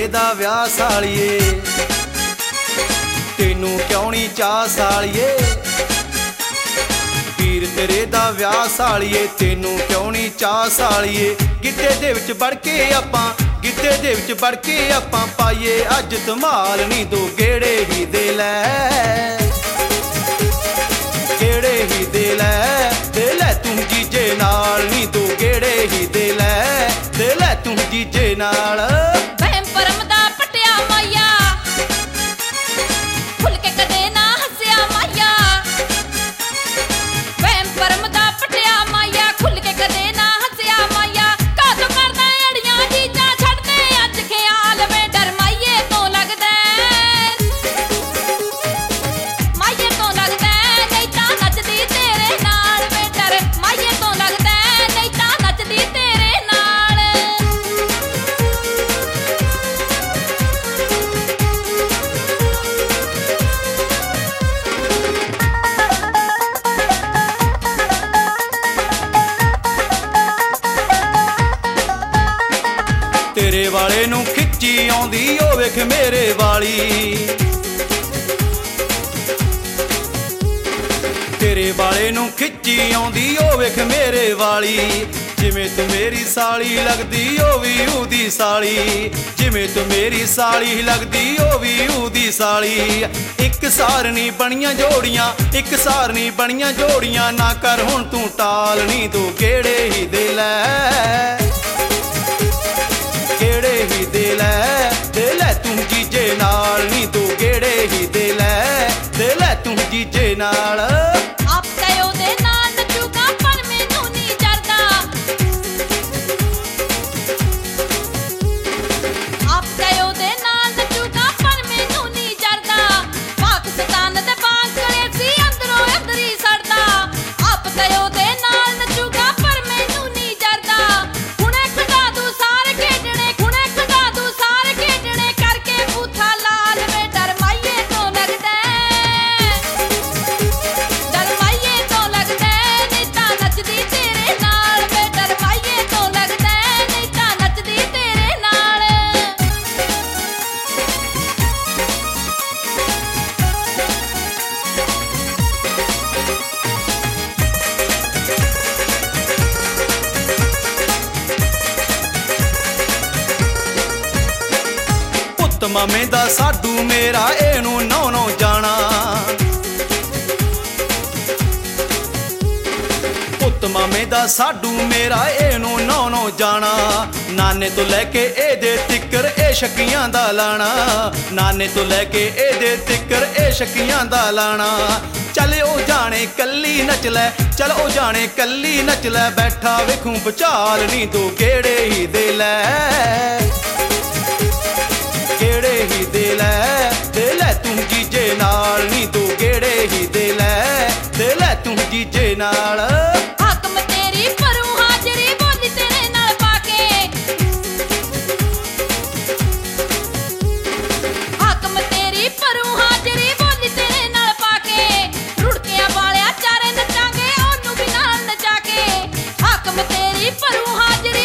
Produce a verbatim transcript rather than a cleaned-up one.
ਤੇਰੇ ਦਾ ਵਿਆਹ ਸਾਲੀਏ, ਤੈਨੂੰ ਕਿਉਂ ਨੀ ਚਾਹ ਸਾਲੀਏ। ਵੀਰ ਤੇਰੇ ਦਾ ਵਿਆਹ ਸਾਲੀਏ, ਤੈਨੂੰ ਕਿਉਂ ਨੀ ਚਾਹ ਸਾਲੀਏ। ਗਿੱਧੇ ਦੇ ਵਿੱਚ ਵੜ ਕੇ ਆਪਾਂ, ਗਿੱਧੇ ਦੇ ਵਿੱਚ ਵੜ ਕੇ ਆਪਾਂ ਪਾਈਏ ਅੱਜ ਧਮਾਲ ਨੀ। ਦੋ ਗੇੜੇ ਹੀ ਦੇ ਲੈ, ਗੇੜੇ ਹੀ ਦੇ ਲੈ, ਦੇ ਲੈ ਤੂੰ ਜੀਜੇ ਨਾਲ ਨੀ। ਦੋ ਗੇੜੇ ਹੀ ਦੇ ਲੈ, ਦੇ ਲੈ ਤੂੰ ਜੀਜੇ ਨਾਲ। ਵਹਿਮ ਭਰਮ ਦਾ ਪਟਿਆ ਮਾਇਆ, ਖੁੱਲ ਕੇ ਕਦੇ ਨਾ ਹੱਸਿਆ ਮਾਇਆ। ਵਹਿਮ ਭਰਮ ਦਾ ਪਟਿਆ ਮਾਇਆ, ਖੁੱਲ ਕੇ ਕਦੇ ਨਾ ਹੱਸਿਆ ਮਾਇਆ। ਕਾਹਤੋਂ ਕਰਦਾ ਅੜੀਆਂ ਜੀਜਾ, ਛੱਡ ਦੇ ਅੱਜ ਖਿਆਲ ਵੇ। ਡਰ ਮਾਈਏ ਤੋਂ ਲੱਗਦਾ, ਮਾਈਏ ਤੋਂ ਲੱਗਦਾ, ਨਹੀਂ ਤਾਂ ਨੱਚਦੀ ਤੇਰੇ ਨਾਲ ਵੇ। ਡਰ ਮਾਈਏ ਤੋਂ ਲੱਗਦਾ, ਨਹੀਂ ਤਾਂ ਨੱਚਦੀ ਤੇਰੇ ਨਾਲ। ਤੇਰੇ ਵਾਲੇ ਨੂੰ ਖਿੱਚੀ ਆਉਂਦੀ ਓ ਵੇਖ ਮੇਰੇ ਵਾਲੀ, ਤੇਰੇ ਵਾਲੇ ਨੂੰ ਖਿੱਚੀ ਆਉਂਦੀ ਓ ਵੇਖ ਮੇਰੇ ਵਾਲੀ। ਜਿਵੇਂ ਤੂੰ ਮੇਰੀ ਸਾਲੀ ਲੱਗਦੀ ਓ ਵੀ ਉਹਦੀ ਸਾਲੀ, ਜਿਵੇਂ ਤੂੰ ਮੇਰੀ ਸਾਲੀ ਲੱਗਦੀ ਓ ਵੀ ਉਹਦੀ ਸਾਲੀ। ਇੱਕ ਸਾਰਨੀ ਬਣੀਆਂ ਜੋੜੀਆਂ, ਇੱਕ ਸਾਰਨੀ ਬਣੀਆਂ ਜੋੜੀਆਂ। ਨਾ ਕਰ ਹੁਣ ਤੂੰ ਟਾਲ ਨੀ, ਦੋ ਗੇੜੇ ਹੀ ਦੇ ਲੈ, ਗੇੜੇ ਹੀ ਦੇ ਲੈ, ਦੇ ਲੈ ਤੂੰ ਜੀਜੇ ਨਾਲ ਨੀ। ਦੋ ਗੇੜੇ ਹੀ ਦੇ ਲੈ, ਦੇ ਲੈ ਤੂੰ ਜੀਜੇ ਨਾਲ। ਆਪ ਤੇ ਉਹਦੇ ਨਾਲ ਨੱਚੂਗਾ ਪਰ ਮੈਨੂੰ ਨੀ ਜਰਦਾ, ਆਪ ਤੇ ਉਹਦੇ ਨਾਲ ਨੱਚੂਗਾ ਪਰ ਮੈਨੂੰ ਨੀ ਜਰਦਾ। ਪਾਕਿਸਤਾਨ ਦੇ ਬਾਂਕੜੇ ਸੀ ਅੰਦਰੋਂ ਅੰਦਰੀ ਸੜਦਾ। ਆਪ ਤੇ ਉਹਦੇ ਨਾਲ ਨੱਚੂਗਾ ਪਰ ਮੈਨੂੰ ਨੀ ਜਰਦਾ। ਹੁਣੇ ਖੜਾ ਦੂ ਸਾਰੇ ਖੇਡਣੇ, ਹੁਣੇ ਖੜਾ ਦੂ ਸਾਰੇ ਖੇਡਣੇ। ਕਰਕੇ ਬੂਥਾ ਲਾਲ ਵੇ। ਡਰ ਮਾਈਏ ਤੋਂ ਲੱਗਦਾ, ਡਰ ਮਾਈਏ ਤੋਂ ਲੱਗਦਾ, ਨਹੀਂ ਤਾਂ ਨੱਚਦੀ ਤੇਰੇ ਨਾਲ ਵੇ। ਡਰ ਮਾਈਏ ਤੋਂ ਲੱਗਦਾ, ਨਹੀਂ ਤਾਂ ਨੱਚਦੀ ਤੇਰੇ ਨਾਲ। ਪੁੱਤ ਮਾਮੇ ਦਾ ਸਾਡੂ ਮੇਰਾ ਇਹਨੂੰ ਨੌ ਨੌ ਜਾਣਾ, ਪੁੱਤ ਮਾਮੇ ਦਾ ਸਾਡੂ ਮੇਰਾ ਇਹਨੂੰ ਨੌ ਨੌ ਜਾਣਾ। ਨਾਨੇ ਤੋਂ ਲੈ ਕੇ ਇਹਦੇ ਤਿੱਕਰ ਇਹ ਸ਼ਕੀਆਂ ਦਾ ਲਾਣਾ, ਨਾਨੇ ਤੋਂ ਲੈ ਕੇ ਇਹਦੇ ਤਿੱਕਰ ਇਹ ਸ਼ਕੀਆਂ ਦਾ ਲਾਣਾ। ਚੱਲ ਉਹ ਜਾਣੇ ਕੱਲੀ ਨੱਚ ਲੈ, ਚੱਲ ਉਹ ਜਾਣੇ ਕੱਲੀ ਨੱਚ ਲੈ। ਬੈਠਾ ਵੇਖੂੰ ਬਚਾਲ ਨੀ, ਦੋ ਗੇੜੇ ਹੀ ਦੇ ਲੈ, ਗੇੜੇ ਹੀ ਦੇ ਲੈ, ਦੇ ਲੈ ਤੂੰ ਜੀਜੇ ਨਾਲ ਨੀ। ਦੋ ਗੇੜੇ ਹੀ ਦੇ ਲੈ, ਦੇ ਲੈ ਤੂੰ ਜੀਜੇ ਨਾਲ। ਹਾਕਮ ਤੇਰੀ ਭਰੂ ਹਾਜ਼ਰੀ ਬੋਲੀ ਤੇਰੇ ਨਾਲ ਪਾ ਕੇ, ਹਾਕਮ ਤੇਰੀ ਭਰੂ ਹਾਜ਼ਰੀ ਬੋਲੀ ਤੇਰੇ ਨਾਲ ਪਾ ਕੇ। ਰੁੜਕਿਆਂ ਵਾਲਿਆ ਚਾਰੇ ਨੱਚਾਂਗੇ ਉਹਨੂੰ ਵੀ ਨਾਲ ਨਚਾ ਕੇ। ਹਾਕਮ ਤੇਰੀ ਭਰੂ ਹਾਜ਼ਰੀ